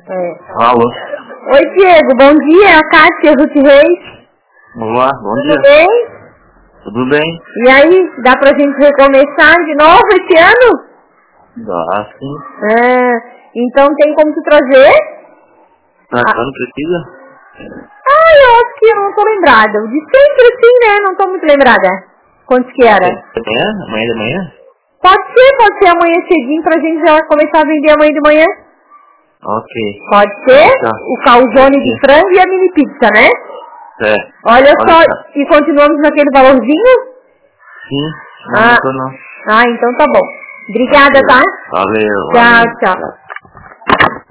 É. Alô. Oi, Diego, bom dia, a Kátia Ruth Reis. Olá, bom dia. Tudo bem? Tudo bem? E aí, dá pra gente recomeçar de novo esse ano? Dá, sim. Então tem como tu trazer? Quando precisa? Eu acho que eu não tô lembrada. De sempre sim, né? Não tô muito lembrada. Quantos que era? Amanhã? Amanhã de manhã? Pode ser amanhã cedinho pra gente já começar a vender amanhã de manhã. Ok. Pode ser? Tá. O calzone de frango e a mini pizza, né? Olha só, Tá. e continuamos naquele valorzinho? Sim, não mudou não. Então tá bom. Obrigada, tá? Valeu. Tchau.